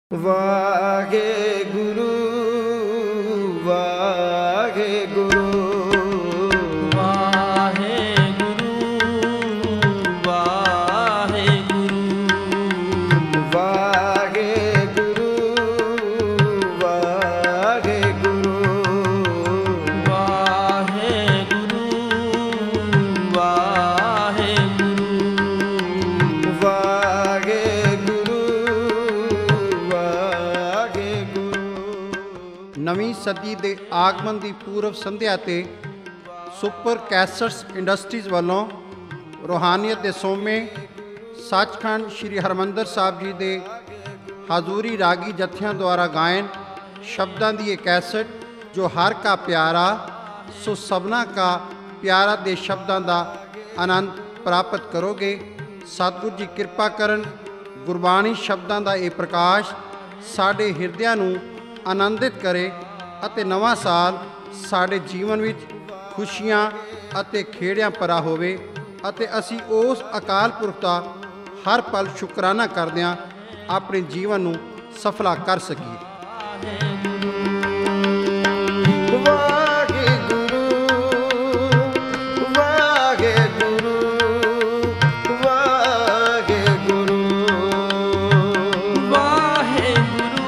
ਵਾਹਿਗੁਰੂ ਵਾਹਿਗੁਰੂ ਵਾਹਿਗੁਰੂ ਵਾਹਿਗੁਰੂ ਵਾਹਿਗੁਰੂ ਵਾਹਿਗੁਰੂ ਵਾਹਿਗੁਰੂ ਵਾਹਿਗੁਰੂ ਵਾਹਿਗੁਰੂ ਵਾਹਿਗੁਰੂ। ਨਵੀਂ ਸਦੀ ਦੇ ਆਗਮਨ ਦੀ ਪੂਰਵ ਸੰਧਿਆ ਤੇ ਸੁਪਰ ਕੈਸਟਸ ਇੰਡਸਟਰੀਜ਼ ਵੱਲੋਂ ਰੂਹਾਨੀਅਤ ਦੇ ਸੋਮੇ ਸੱਚਖੰਡ ਸ੍ਰੀ ਹਰਿਮੰਦਰ ਸਾਹਿਬ ਜੀ ਦੇ ਹਾਜ਼ੂਰੀ ਰਾਗੀ ਜਥਿਆਂ ਦੁਆਰਾ ਗਾਇਨ ਸ਼ਬਦਾਂ ਦੀ ਇਹ ਕੈਸਟ ਜੋ ਹਰ ਕਾ ਪਿਆਰਾ ਸੋ ਸਭਨਾ ਕਾ ਪਿਆਰਾ ਦੇ ਸ਼ਬਦਾਂ ਦਾ ਆਨੰਦ ਪ੍ਰਾਪਤ ਕਰੋਗੇ। ਸਤਿਗੁਰੂ ਜੀ ਕਿਰਪਾ ਕਰਨ, ਗੁਰਬਾਣੀ ਸ਼ਬਦਾਂ ਦਾ ਇਹ ਪ੍ਰਕਾਸ਼ ਸਾਡੇ ਹਿਰਦਿਆਂ ਨੂੰ ਆਨੰਦਿਤ ਕਰੇ ਅਤੇ ਨਵਾਂ ਸਾਲ ਸਾਡੇ ਜੀਵਨ ਵਿੱਚ ਖੁਸ਼ੀਆਂ ਅਤੇ ਖੇੜਿਆਂ ਭਰਾ ਹੋਵੇ ਅਤੇ ਅਸੀਂ ਉਸ ਅਕਾਲ ਪੁਰਖ ਦਾ ਹਰ ਪਲ ਸ਼ੁਕਰਾਨਾ ਕਰਦਿਆਂ ਆਪਣੇ ਜੀਵਨ ਨੂੰ ਸਫਲਾ ਕਰ ਸਕੀਏ। ਵਾਹਿਗੁਰੂ ਵਾਹਿਗੁਰੂ ਵਾਹਿਗੁਰੂ ਵਾਹਿਗੁਰੂ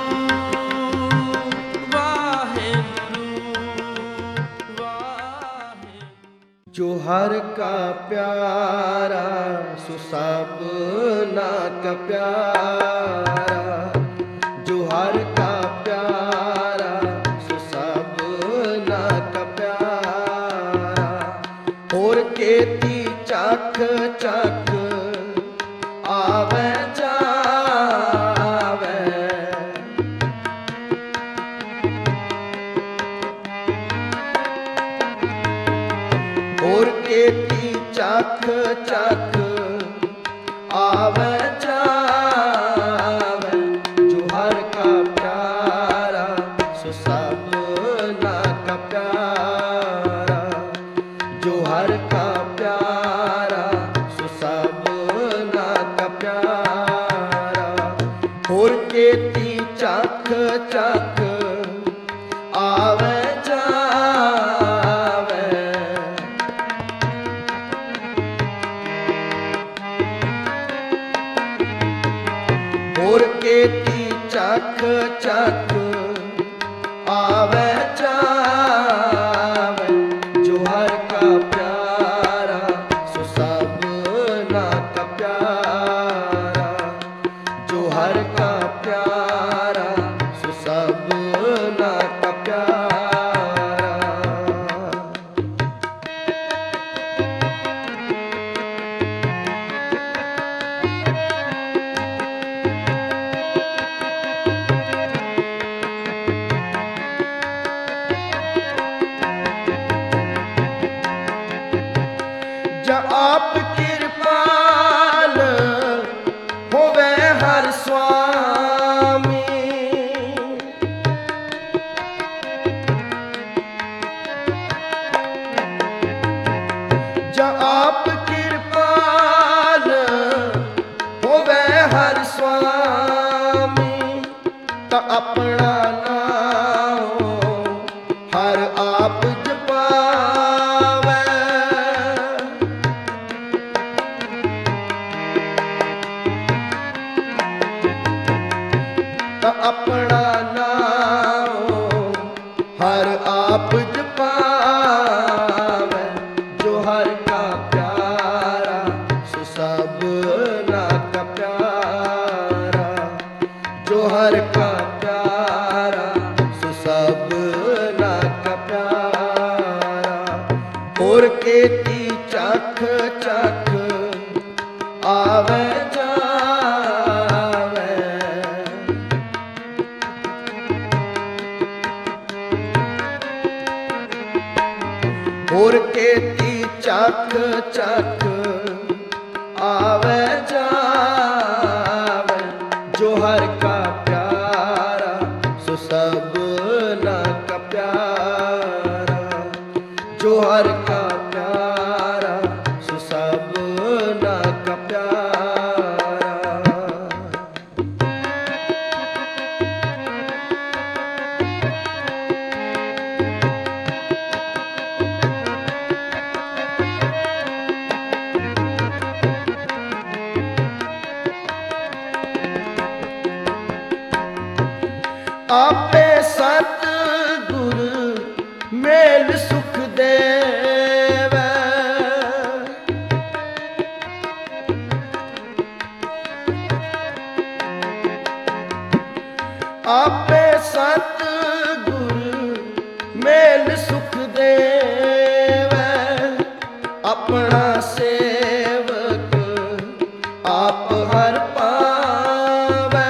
ਵਾਹਿਗੁਰੂ ਜੋ ਹਰ ਕਾ ਪਿਆਰਾ ਸੋ ਸਭਨਾ ਕਾ ਪਿਆਰਾ, ਜੋ ਹਰ ਕਾ ਪਿਆਰਾ ਸੋ ਸਭਨਾ ਕਾ ਪਿਆਰਾ। ਹੋਰ ਕੇਤੀ ਚੱਖ ਚੱਖ ਆਵੇ ਜਾਵੇ, ਹੋਰ ਕੇਤੀ ਚੱਖ ਚੱਖ ਆਵੇ ਜਾਵੇ। ਜੋ ਹਰ ਕਾ ਪਿਆਰਾ ਸੋ ਸਭਨਾ ਕਾ ਪਿਆਰਾ, ਜੋ ਹਰ ਕਾ ਪਿਆਰਾ ਸੋ ਸਭਨਾ ਕਾ ਪਿਆਰਾ। ਹੋਰ ਕੇਤੀ ਚੱਖ ਚੱਖ ਆਵੇ ਜਾਵੇ, ਹੋਰ ਕੇਤੀ ਚੱਖ ਚੱਖ ਆਵੇ ਜਾਵੇ। ਜੋ ਹਰ ਕਾ ਪਿਆਰਾ ਸੋ ਸਭਨਾ ਕਾ ਪਿਆਰਾ, ਜੋ ਹਰ ਕਾ ਪਿਆਰਾ ਸੋ ਸਭਨਾ ਕਾ ਪਿਆਰਾ। ਜਾ ਆਪ ਕਿਰਪਾਲ ਹੋਵੇ ਹਰ ਸੁਆਮੀ, ਜਾ ਆਪ ਕਿਰਪਾਲ ਹੋਵੇ ਹਰ ਸੁਆਮੀ। ਤਾਂ ਆਪਣਾ ਨਾਮ ਹਰ ਆਪ ਜਪਾਵੇ, ਤਾਂ ਆਪਣਾ ਨਾਮ ਹਰ ਆਪ ਜਪਾਵੇ। ਜੋ ਹਰ ਕਾ ਪਿਆਰਾ ਸੋ ਸਭਨਾ ਕਾ ਪਿਆਰਾ, ਜੋ ਹਰ ਕਾ ਪਿਆਰਾ ਸੋ ਸਭਨਾ ਕਾ ਪਿਆਰਾ। ਹੋਰ ਕੇਤੀ ਚੱਖ ਚੱਖ ਆਵੇ ਜਾਵੇ, ਹੋਰ ਕੇਤੀ ਚੱਖ ਚੱਖ ਆਵੇ ਜਾਵੇ। ਜੋ ਹਰ ਕਾ ਪਿਆਰਾ ਸੋ ਸਭਨਾ ਕਾ ਪਿਆਰਾ, ਜੋ ਹਰ ਕਾ ਪਿਆਰਾ ਸੋ ਸਭਨਾ ਕਾ ਪਿਆਰਾ। ਆਪੇ ਸਤ ਗੁਰ ਮੇਲ ਸੁਖ ਦੇਵੈ। ਆਪੇ ਸਤ ਗੁਰ ਮੇਲ ਸੁਖ ਦੇਵੈ। ਆਪਣਾ ਸੇਵਕ ਆਪ ਹਰ ਪਾਵੈ।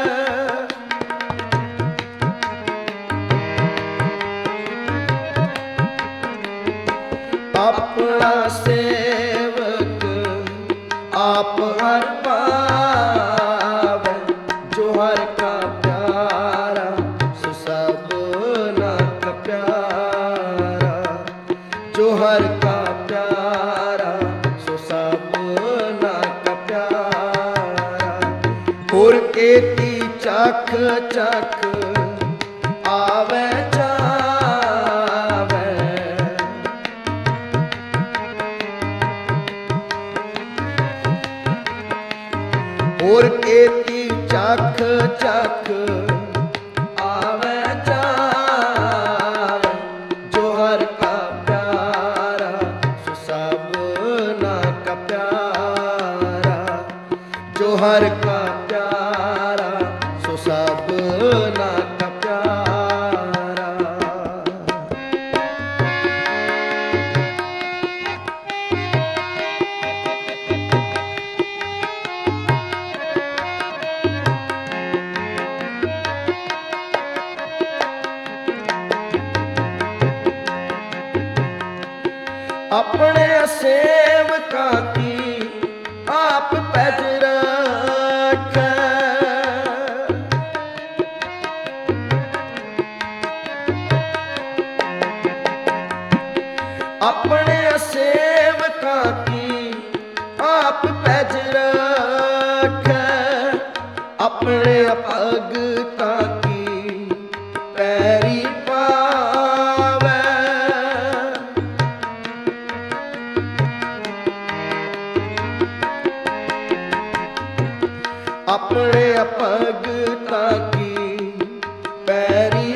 ਆਪਣਾ ਸੇਵਕ ਆਪ ਹਰ ਪਾਵੈ। ਜੋ ਹਰ ਕਾ ਪਿਆਰਾ ਸੋ ਸਭਨਾ ਕਾ ਪਿਆਰਾ। ਜੋ ਹਰ ਕਾ ਪਿਆਰਾ ਸੋ ਸਭਨਾ ਕਾ ਪਿਆਰਾ। ਹੋਰ ਕੇਤੀ ਚਖ ਚਖ ਆਵੈ ਜਾਵੈ। ਹੋਰ ਕੇਤੀ ਚਖ ਚਖ ਆਵੈ ਜਾਵੈ। ਜੋ ਹਰ ਕਾ ਪਿਆਰਾ ਸੋ ਸਭਨਾ ਕਾ ਪਿਆਰਾ। ਜੋ ਹਰ ਕਾ ਪਿਆਰਾ ਸੋ ਸਭਨਾ ਕਾ ਪਿਆਰਾ। ਆਪਣੇ ਸੇਵਕਾਂ ਕੀ ਆਪ ਪੈਜ ਰੱਖੈ। ਆਪਣੇ ਸੇਵਕਾਂ ਕੀ ਆਪ ਪੈਜ ਰੱਖੈ। ਆਪਣੇ ਭਗਤਾਂ ਕੀ ਪੈਰੀ ਪਾਵੈ। ਆਪਣੇ ਭਗਤਾਂ ਕੀ ਪੈਰੀ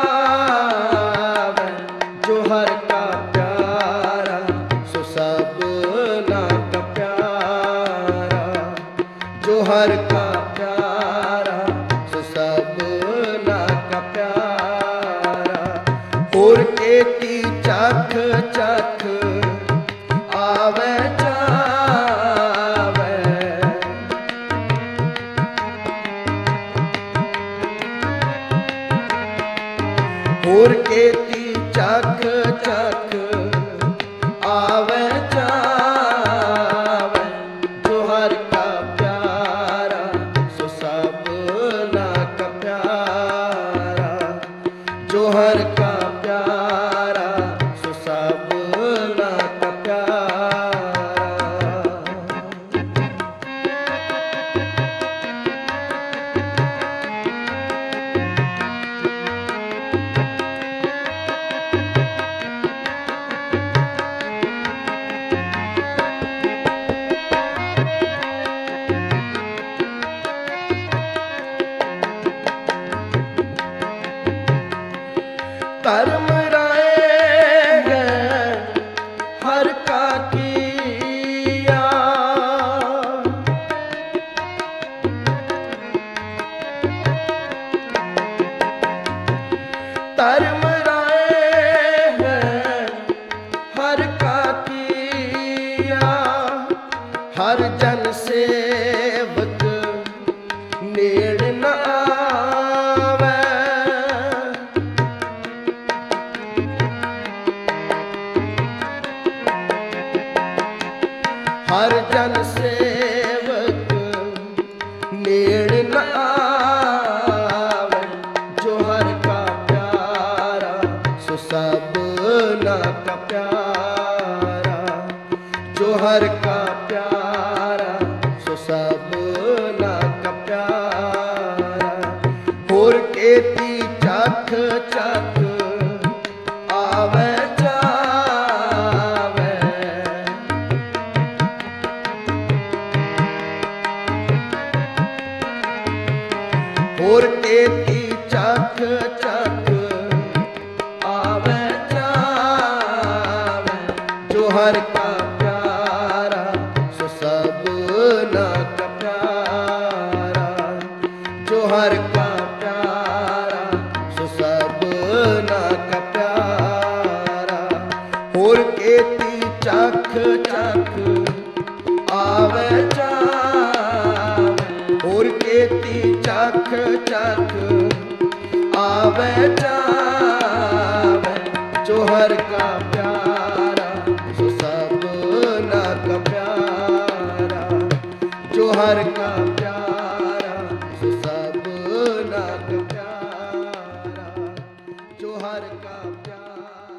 ਪਾਵੈ। ਜੋ ਹਰ ਕਾ ਪਿਆਰਾ ਸੋ ਸਭਨਾ ਕਾ ਪਿਆਰਾ। ਜੋ ਹਰ ਕਾ ਪਿਆਰਾ ਸੋ ਸਭਨਾ ਕਾ ਪਿਆਰਾ। ਹੋਰ ਕੇਤੀ ਚਖ ਚਖ ਆਵੈ ਜਾਵੈ। ਹੋਰ ਕੇਤੀ ਚਖ ਚਖ ਆਵੈ ਜਾਵੈ। ਜੋ ਹਰ ਕਾ ਪਿਆਰਾ ਸੋ ਸਭਨਾ ਕਾ ਪਿਆਰਾ। ਜੋ ਹਰ ਕਾ ਪਿਆਰਾ ਸੋ ਸਭਨਾ ਕਾ ਪਿਆਰਾ। ਧਰਮ ਰਾਏ ਹੈ ਹਰ ਕਾ ਕੀਆ। ਧਰਮ ਰਾਏ ਹੈ ਹਰ ਕਾ ਕੀਆ। ਹਰ ਜਨ ਸੇਵਕ ਨੇੜ ਨ ਆਵੈ। ਹਰ ਜਨ ਸੇਵਕ ਨੇੜ ਨ ਆਵੈ। ਜੋ ਹਰ ਕਾ ਪਿਆਰਾ ਸੋ ਸਭਨਾ ਕਾ ਪਿਆਰਾ। ਜੋ ਹਰ ਕਾ ਪਿਆਰਾ ਸੋ ਸਭਨਾ ਕਾ ਪਿਆਰਾ। ਹੋਰ ਕੇਤੀ ਚਖ ਚਖ ਆਵੈ ਜਾਵੈ। ਹੋਰ ਕੇਤੀ ਚਖ ਚਖ ਆਵੇ ਜਾਵੇ, ਜੋ ਹਰ ਕਾ ਪਿਆਰਾ ਸੋ ਸਭਨਾ ਕਾ ਪਿਆਰਾ, ਜੋ ਹਰ ਕਾ ਪਿਆਰਾ ਸੋ ਸਭਨਾ ਕਾ ਪਿਆਰਾ। ਹੋਰ ਕੇਤੀ ਚਖ ਚਖ ਆਵੇ ਜਾਵੇ, ਹੋਰ ਕੇਤੀ ਚਖ ਚਖ ਆਵੇ ਜਾਵੇ, ਜੋ ਹਰ ਕਾ ਪਿਆਰਾ ਸੋ ਸਭਨਾ ਕਾ ਪਿਆਰਾ, ਜੋ ਹਰ ਕਾ ਪਿਆਰਾ ਸੋ ਸਭਨਾ ਕਾ ਪਿਆਰਾ, ਜੋ ਹਰ ਕਾ ਪਿਆਰਾ।